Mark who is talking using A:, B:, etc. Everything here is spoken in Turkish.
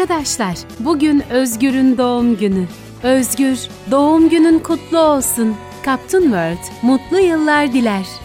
A: Arkadaşlar, bugün Özgür'ün doğum günü. Özgür, doğum günün kutlu olsun. Captain World mutlu yıllar diler.